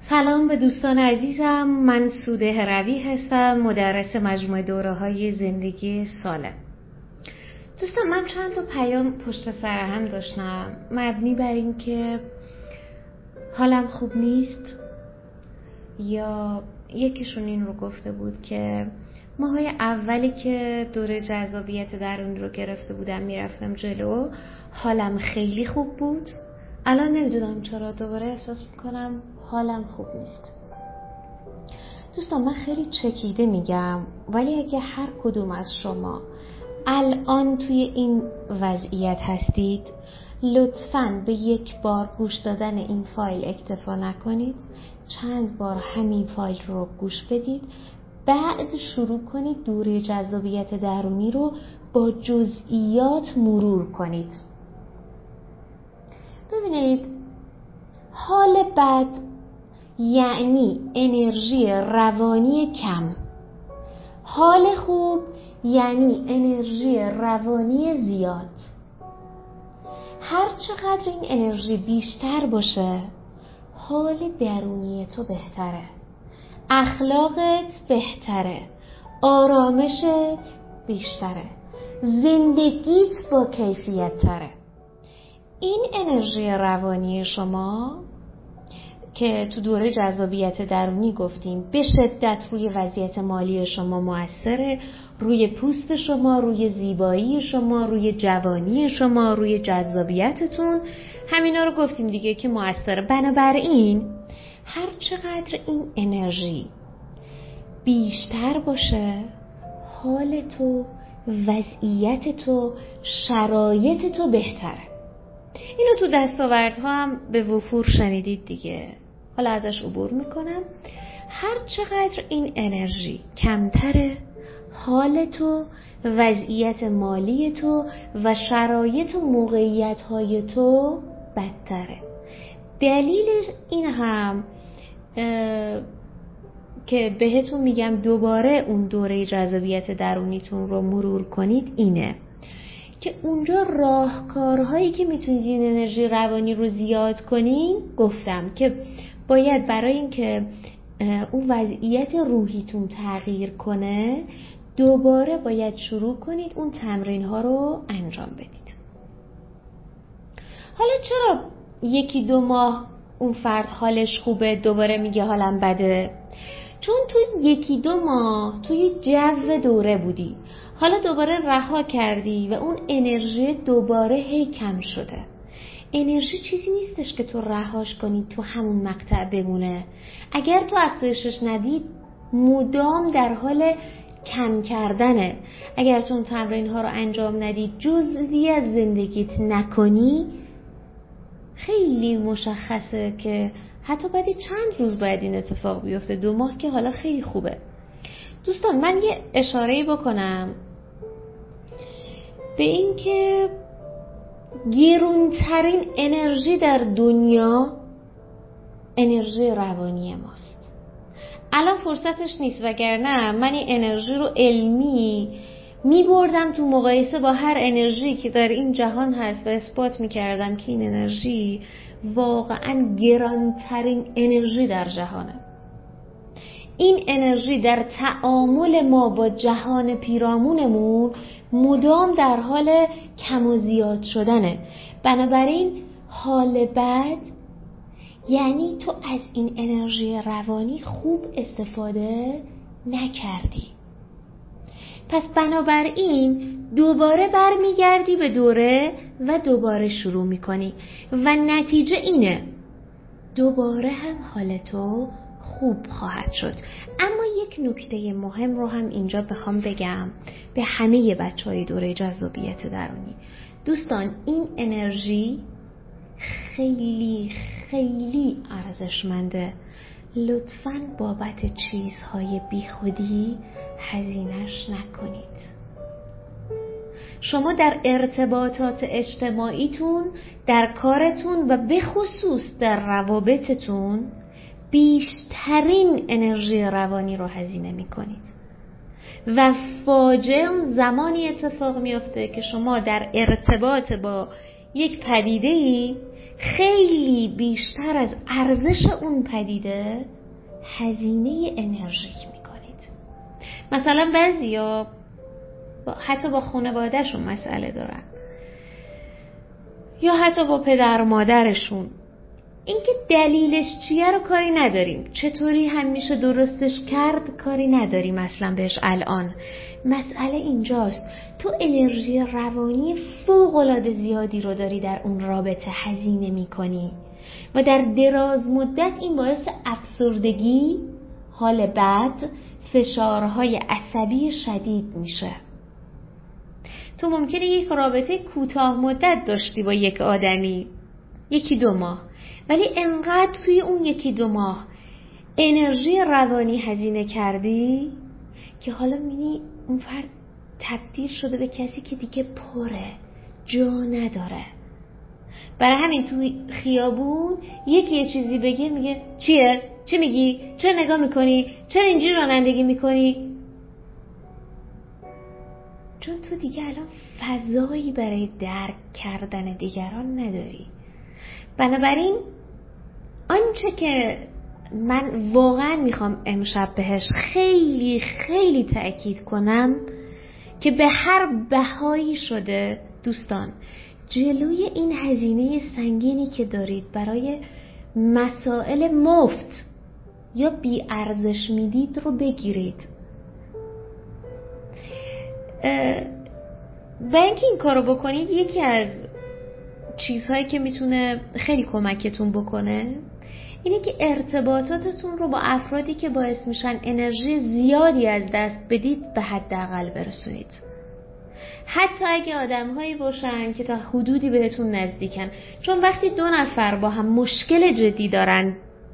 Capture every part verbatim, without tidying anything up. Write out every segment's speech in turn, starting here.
سلام به دوستان عزیزم، من سوده هروی هستم، مدرس مجموعه دوره‌های زندگی سالم. دوستان من چند تا پیام پشت سر هم داشتم مبنی بر این که حالم خوب نیست، یا یکیشون این رو گفته بود که ماهای اولی که دوره جذابیت درونی رو گرفته بودم میرفتم جلو حالم خیلی خوب بود، الان نمیدونم چرا دوباره احساس میکنم حالم خوب نیست. دوستان من خیلی چکیده میگم، ولی اگه هر کدوم از شما الان توی این وضعیت هستید لطفاً به یک بار گوش دادن این فایل اکتفا نکنید، چند بار همین فایل رو گوش بدید، بعد شروع کنید دوره جذابیت درونی رو با جزئیات مرور کنید. ببینید، حال بد یعنی انرژی روانی کم، حال خوب یعنی انرژی روانی زیاد. هر چقدر این انرژی بیشتر باشه حال درونی تو بهتره، اخلاقت بهتره، آرامشت بیشتره، زندگیت با کیفیت تره. این انرژی روانی شما که تو دوره جذابیت درونی گفتیم به شدت روی وضعیت مالی شما مؤثره، روی پوست شما، روی زیبایی شما، روی جوانی شما، روی جذابیتتون، همینا رو گفتیم دیگه که مؤثره. بنابراین هر چقدر این انرژی بیشتر باشه حال تو، وضعیت تو، شرایط تو بهتره. اینو تو دستاوردها هم به وفور شنیدید دیگه، حالا ازش عبور میکنم. هر چقدر این انرژی کمتره حال تو، وضعیت مالی تو و شرایط و موقعیت های تو بدتره. دلیل این هم که بهتون میگم دوباره اون دوره جذابیت درونیتون رو مرور کنید اینه که اونجا راهکارهایی که میتونید این انرژی روانی رو زیاد کنین گفتم که باید برای اینکه اون وضعیت روحیتون تغییر کنه دوباره باید شروع کنید اون تمرین ها رو انجام بدید. حالا چرا یکی دو ماه اون فرد حالش خوبه دوباره میگه حالم بده؟ چون تو یکی دو ماه توی جو دوره بودی، حالا دوباره رها کردی و اون انرژی دوباره هی کم شده. انرژی چیزی نیستش که تو رهاش کنی تو همون مقطع بمونه. اگر تو افزایشش ندی مدام در حال کم کردنه. اگر تو اون تمرین ها رو انجام ندی، جزئی از زندگیت نکنی، خیلی مشخصه که حتی بعد چند روز باید این اتفاق بیفته. دو ماه که حالا خیلی خوبه. دوستان من یه اشاره‌ای بکنم به این که گرونترین انرژی در دنیا انرژی روانی ماست. الان فرصتش نیست، وگرنه من این انرژی رو علمی می بردم تو مقایسه با هر انرژی که در این جهان هست و اثبات می کردم که این انرژی واقعا گرانترین انرژی در جهانه. این انرژی در تعامل ما با جهان پیرامونمون مدام در حال کم و زیاد شدنه. بنابراین حال بد یعنی تو از این انرژی روانی خوب استفاده نکردی. پس بنابراین دوباره برمیگردی به دوره و دوباره شروع میکنی و نتیجه اینه دوباره هم حال تو خوب خواهد شد. اما یک نکته مهم رو هم اینجا بخوام بگم به همه بچه های دوره جذابیت درونی. دوستان این انرژی خیلی خیلی ارزشمنده. لطفاً بابت چیزهای بیخودی هزینه‌اش نکنید. شما در ارتباطات اجتماعیتون، در کارتون و به خصوص در روابطتون بیشترین انرژی روانی رو هزینه میکنید و فاجعه اون زمانی اتفاق میفته که شما در ارتباط با یک پدیده‌ای خیلی بیشتر از ارزش اون پدیده هزینه انرژی میکنید. مثلا بعضیا حتی با خانواده‌شون مسئله دارن یا حتی با پدر مادرشون، اینکه دلیلش چیه رو کاری نداریم، چطوری هم میشه درستش کرد کاری نداریم اصلا بهش الان. مسئله اینجاست تو انرژی روانی فوق‌العاده زیادی رو داری در اون رابطه هزینه میکنی و در دراز مدت این باعث افسردگی، حال بد، فشارهای عصبی شدید میشه. تو ممکنه یک رابطه کوتاه مدت داشتی با یک آدمی، یکی دو ماه، ولی انقدر توی اون یکی دو ماه انرژی روانی هزینه کردی که حالا می‌بینی اون فرد تبدیل شده به کسی که دیگه پره، جا نداره. برای همین توی خیابون یکی یه چیزی بگه میگه چیه؟ چی میگی؟ چرا نگاه میکنی؟ چرا اینجوری رانندگی میکنی؟ چون تو دیگه الان فضایی برای درک کردن دیگران نداری. بنابراین آنچه که من واقعا میخوام امشب بهش خیلی خیلی تأکید کنم که به هر بهایی شده دوستان، جلوی این هزینه سنگینی که دارید برای مسائل مفت یا بی ارزش میدید رو بگیرید. و اینکه این کارو بکنید، یکی از چیزهایی که میتونه خیلی کمکتون بکنه اینه که ارتباطاتتون رو با افرادی که باعث میشن انرژی زیادی از دست بدید به حداقل برسونید. حتی اگه آدم‌هایی باشن که تا حدودی بهتون نزدیکن، چون وقتی دو نفر با هم مشکل جدی دارن،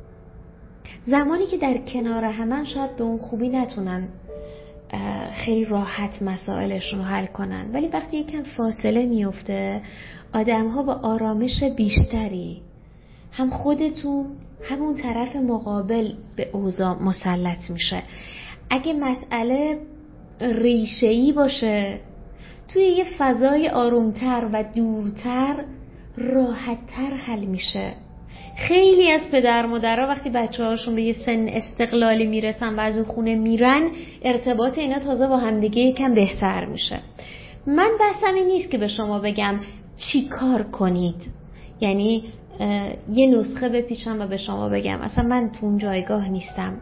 زمانی که در کنار همن شاید به اون خوبی نتونن خیلی راحت مسائلشون رو حل کنن، ولی وقتی یکم فاصله میفته آدم‌ها با آرامش بیشتری هم خودتون هم اون طرف مقابل به اوضاع مسلط میشه. اگه مسئله ریشه‌ای باشه توی یه فضای آرومتر و دورتر راحت‌تر حل میشه. خیلی از پدر مادرها وقتی بچه‌هاشون به یه سن استقلالی میرسن و از اون خونه میرن، ارتباط اینا تازه با همدیگه یکم بهتر میشه. من بحثم این نیست که به شما بگم چی کار کنید، یعنی یه نسخه بپیچم و به شما بگم، اصلا من تو اون جایگاه نیستم.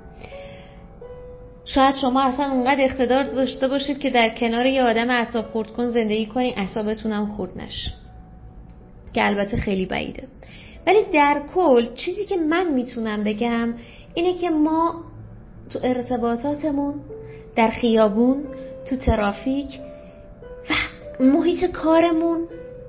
شاید شما اصلا اونقدر اقتدار داشته باشید که در کنار یه آدم اعصاب خورد کن زندگی کنید، اعصابتون هم خورد نشه، که البته خیلی بعیده. ولی در کل چیزی که من میتونم بگم اینه که ما تو ارتباطاتمون، در خیابون، تو ترافیک و محیط کارمون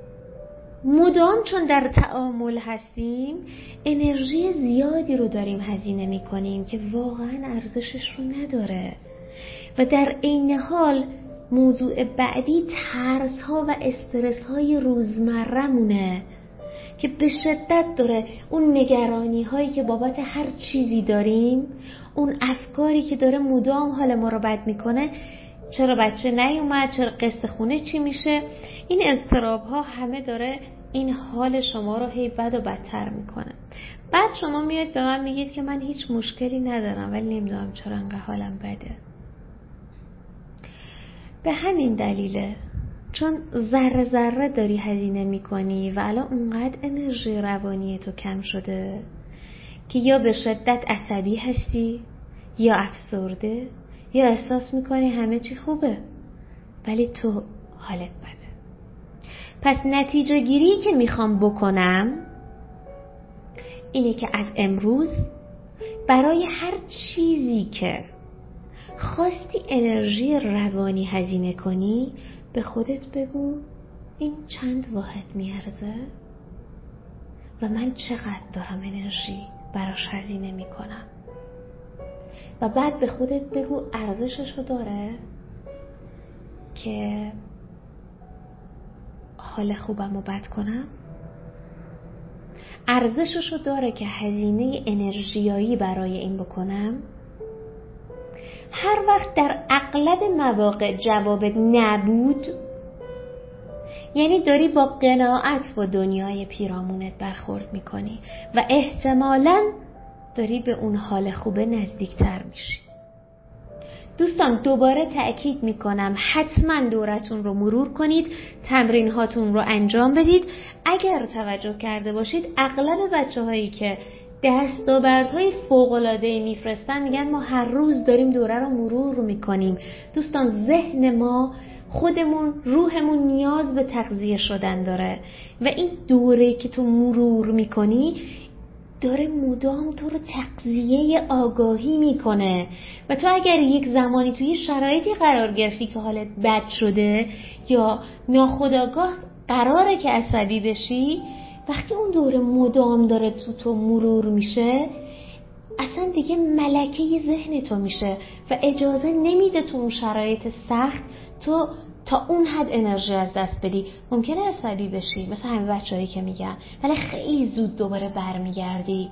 مدام چون در تعامل هستیم انرژی زیادی رو داریم هزینه میکنیم که واقعا ارزشش رو نداره. و در عین حال موضوع بعدی ترس ها و استرس های روزمره مونه که به شدت داره اون نگرانی هایی که بابت هر چیزی داریم، اون افکاری که داره مدام حال ما رو بد میکنه، چرا بچه نیومد، چرا قسط خونه چی میشه، این اضطراب ها همه داره این حال شما رو هی بد و بدتر میکنه. بعد شما میاد به من میگید که من هیچ مشکلی ندارم ولی نمیدونم چرا انقدر حالم بده. به همین دلیله، چون ذره ذره داری هزینه میکنی و الان اونقدر انرژی روانی تو کم شده که یا به شدت عصبی هستی یا افسرده یا احساس میکنی همه چی خوبه ولی تو حالت بده. پس نتیجه گیری که میخوام بکنم اینه که از امروز برای هر چیزی که خواستی انرژی روانی هزینه کنی به خودت بگو این چند واحد میارزه و من چقدر دارم انرژی براش هزینه میکنم، و بعد به خودت بگو ارزششو داره که حال خوبم رو بد کنم، ارزششو داره که هزینه انرژیایی برای این بکنم. هر وقت در اغلب مواقع جوابت نبود، یعنی داری با قناعت با دنیای پیرامونت برخورد میکنی و احتمالاً داری به اون حال خوبه نزدیکتر میشی. دوستان دوباره تأکید میکنم حتما دورتون رو مرور کنید، تمرین هاتون رو انجام بدید. اگر توجه کرده باشید اغلب بچه هایی که دستاوردهای فوق‌العاده‌ای میفرستن میگن ما هر روز داریم دوره رو مرور میکنیم. دوستان ذهن ما، خودمون، روحمون نیاز به تغذیه شدن داره و این دوره که تو مرور میکنی داره مدام تو رو تغذیه آگاهی میکنه و تو اگر یک زمانی توی شرایطی قرار گرفتی که حالت بد شده یا ناخودآگاه قراره که عصبی بشی، وقتی اون دوره مدام داره تو تو مرور میشه اصلا دیگه ملکه ذهن تو میشه و اجازه نمیده تو اون شرایط سخت تو تا اون حد انرژی از دست بدی. ممکنه عصبی بشی مثل همه بچه‌هایی که میگن، ولی خیلی زود دوباره برمیگردی.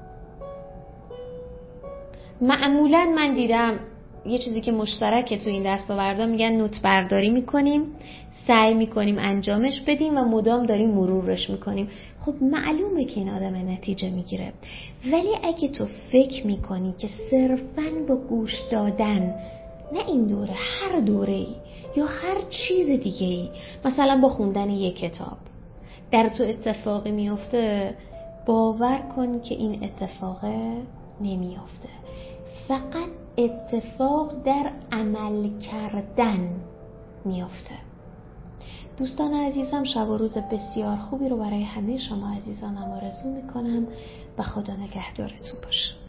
معمولا من دیدم یه چیزی که مشترکه تو این دستاوردا، میگن نوت برداری میکنیم، سعی میکنیم انجامش بدیم و مدام داریم مرورش میکنیم. خب معلومه که این آدم نتیجه میگیره، ولی اگه تو فکر میکنی که صرفاً با گوش دادن، نه این دوره، هر دوره‌ای یا هر چیز دیگه‌ای، مثلا با خوندن یک کتاب در تو اتفاقی میفته، باور کن که این اتفاق نمیفته. فقط اتفاق در عمل کردن میفته. دوستان عزیزم، شب و روز بسیار خوبی رو برای همه شما عزیزانم آرزو میکنم و خدا نگهدارتون باشه.